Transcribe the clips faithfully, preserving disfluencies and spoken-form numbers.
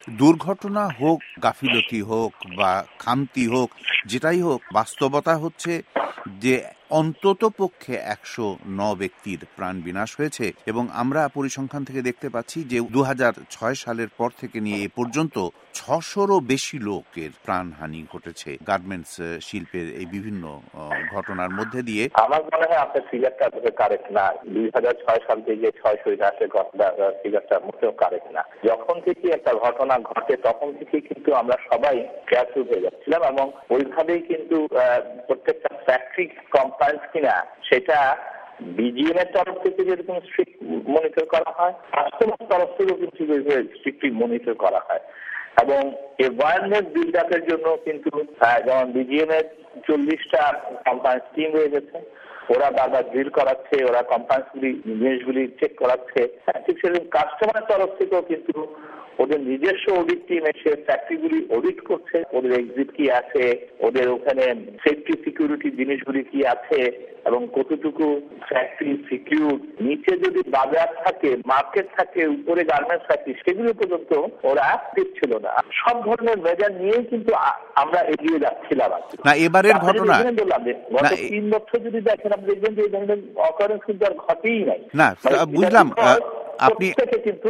দুর্ঘটনা হোক, গাফিলতি হোক বা খামতি হোক, যেটাই হোক, বাস্তবতা হচ্ছে যে অন্তত পক্ষে একশো ন ব্যক্তির প্রাণ বিনাশ হয়েছে এবং আমরা পরিসংখ্যান থেকে দেখতে পাচ্ছি যে দু হাজার ছয় সালের পর থেকে নিয়ে এ পর্যন্ত ছশোরও বেশি লোকের প্রাণহানি ঘটেছে গার্মেন্টস শিল্পের এই বিভিন্ন ঘটনার মধ্যে দিয়ে। আমার মনে হয় আপনার ফিগারটা কারেক্ট না। দুই হাজার ছয় সাল থেকে ছয়শো ইতিহাসের ঘটনা ফিগারটা মোটেও কারেক্ট না। যখন থেকে একটা ঘটনা ঘটে তখন থেকে কিন্তু আমরা সবাই কেয়ারফুল হয়ে যাচ্ছিলাম এবং ওইভাবেই কিন্তু প্রত্যেকটা ফ্যাক্টরি কমপ্লায়েন্স কিনা সেটা বিজিএম এর তরফ থেকে যেরকম স্ট্রিক্ট মনিটর করা হয়, কাস্টমার তরফ থেকেও কিন্তু স্ট্রিক্টলি মনিটর করা হয় এবং এনভায়রনমেন্ট বিল্ড আপের জন্য কিন্তু যেমন বিজিএম এর চল্লিশটা কমপ্লায়েন্স টিম রয়ে গেছে, ওরা বারবার ড্রিল করাচ্ছে, ওরা কমপ্লায়েন্স গুলি জিনিসগুলি চেক করাচ্ছে। ঠিক সেরকম কাস্টমার তরফ থেকেও কিন্তু ওদের নিজস্ব অডিট টিম এসে ফ্যাক্টরিগুলি অডিট করছে, ওদের এক্সিট কি আছে, ওদের ওখানে সেফটি সিকিউরিটি জিনিসগুলি কি আছে এবং কতটুকু ফ্যাক্টরি সিকিউর, নিচে যদি বাজার থাকে, মার্কেট থাকে, উপরে গার্মেন্টস ফ্যাক্টরি, সেগুলো পর্যন্ত ওরা দিচ্ছিল না। সব ধরনের মেজার নিয়েই কিন্তু আমরা এগিয়ে যাচ্ছিলাম। না এবারের ঘটনা বললাম যে গত তিন বছর যদি দেখেন আপনি দেখবেন যে এই ধরনের অকারেন্স কিন্তু আর ঘটেই নাই। না বুঝলাম আপনি কিন্তু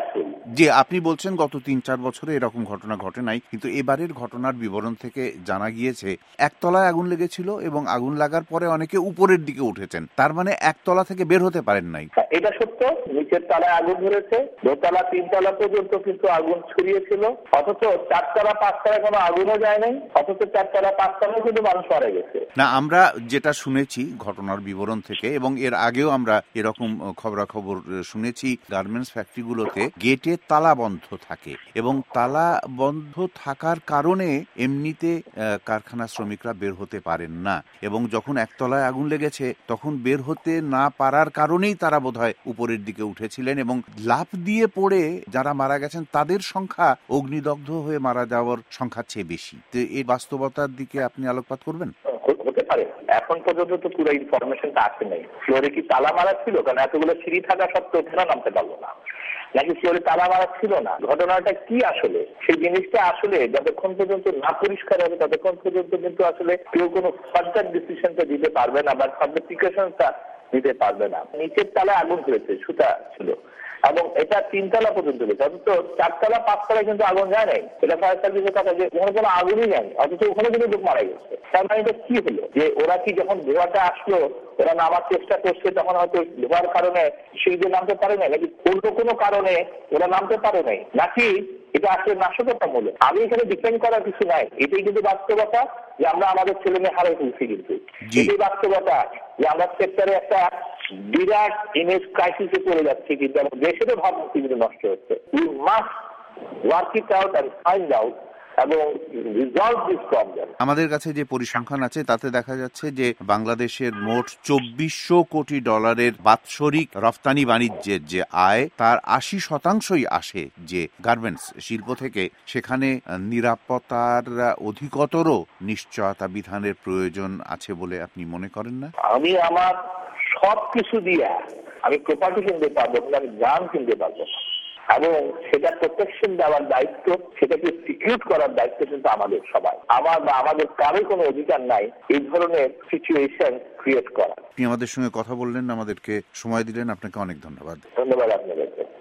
যে আপনি বলছেন গত তিন চার বছরে এরকম ঘটনা ঘটে নাই, কিন্তু এবারের ঘটনার বিবরণ থেকে জানা গিয়েছে একতলায় আগুন লেগেছিল এবং আগুন লাগার পরে অনেকে উপরের দিকে উঠেছেন, তার মানে একতলা থেকে বের হতে পারেন নাই। এটা সত্য, নিচের তলায় আগুন ধরেছে, দোতলা তিনতলা পর্যন্ত কিন্তু আগুন ছড়িয়েছিল, অথচ চারতলা পাঁচতলায় কোনো আগুনও যায় নাই, অথচ চারতলা পাঁচতলায় কিন্তু মানুষ মারা গেছে। না আমরা যেটা শুনেছি ঘটনার বিবরণ থেকে, এবং এর আগেও আমরা এরকম খবরাখবর শুনেছি, গার্মেন্টস ফ্যাক্টরিগুলোতে গেটে তালা বন্ধ থাকে এবং তালা বন্ধ থাকার কারণে এমনিতে কারখানা শ্রমিকরা বের হতে পারেন না এবং যখন একতলায় আগুন লেগেছে তখন বের হতে না পারার কারণেই তারা বোধহয় উপরের দিকে উঠেছিলেন এবং লাফ দিয়ে পড়ে যারা মারা গেছেন তাদের সংখ্যা অগ্নিদগ্ধ হয়ে মারা যাওয়ার সংখ্যার চেয়ে বেশি। তো এই বাস্তবতার দিকে আপনি আলোকপাত করবেন? হতে পারে, এখন পর্যন্ত তো পুরো ইনফরমেশনটা আসে নাই। ফ্লোরে কি তালা মারা ছিল? কারণ এতগুলো সিঁড়ি থাকা সত্ত্বেও ওখানে নামতে পারলো না, নাকি ফ্লোরে তালা মারা ছিল না? ঘটনাটা কি আসলে, সেই জিনিসটা আসলে যতক্ষণ পর্যন্ত না পরিষ্কার হবে ততক্ষণ পর্যন্ত কিন্তু আসলে কেউ কোনো ফার্দার ডিসিশনটা দিতে পারবে না বা ফার্দার প্রিকশনটা নিতে পারবে না। নিচের তালায় আগুন ধরেছে, সুতা ছিল এবং এটা তিনতলা পর্যন্ত গেছে, অথচ চারতলা পাঁচতলায় কিন্তু আগুন যায় নাই। এটা ফায়ার সার্ভিসের কথা যে ওখানে কোনো আগুনই যায়নি, অথচ ওখানে কিন্তু লোক মারা গেছে। তার মানে এটা কি হলো যে ওরা কি যখন ধোঁয়াটা আসলো ওরা নামার চেষ্টা করছে তখন হয়তো ধোঁয়ার কারণে সিঁড়িতে নামতে পারে নাই, নাকি অন্য কোনো কারণে ওরা নামতে পারে নাই, নাকি এটা আসলে নাশকতামূলক? আমি এখানে ডিপেন্ড করার কিছু নাই, এটাই কিন্তু বাস্তবতা যে আমরা আমাদের ছেলে মেয়ে হারিয়ে ফেলছি। কিন্তু এটাই বাস্তবতা যে আমরা সেক্টরে একটা বিরাট ইমেজ ক্রাইসিসে পড়ে যাচ্ছে, কিন্তু আমাদের দেশেরও ভাবমূর্তি কিন্তু নষ্ট হচ্ছে। We must work it out and find out এবং রিজলভ দিস প্রবলেম। আমাদের কাছে যে পরিসংখ্যান আছে তাতে দেখা যাচ্ছে যে বাংলাদেশের মোট চব্বিশশো কোটি ডলারের বাৎসরিক রফতানি বাণিজ্যের যে আয় তার আশি শতাংশই আসে যে গার্মেন্টস শিল্প থেকে। সেখানে নিরাপত্তার অধিকতর নিশ্চয়তা বিধানের প্রয়োজন আছে বলে আপনি মনে করেন না? আমি আমার সব কিছু দিয়ে আমি প্রপার্টি কিনতে পারবো, আমি গান কিনতে পারবো না, এবং সেটা প্রোটেকশন দেওয়ার দায়িত্ব, সেটাকে সিকিউর করার দায়িত্ব কিন্তু আমাদের সবাই। আমার বা আমাদের কারো কোনো অধিকার নাই এই ধরনের সিচুয়েশন ক্রিয়েট করা। আপনি আমাদের সঙ্গে কথা বললেন, আমাদেরকে সময় দিলেন, আপনাকে অনেক ধন্যবাদ। ধন্যবাদ আপনাদের।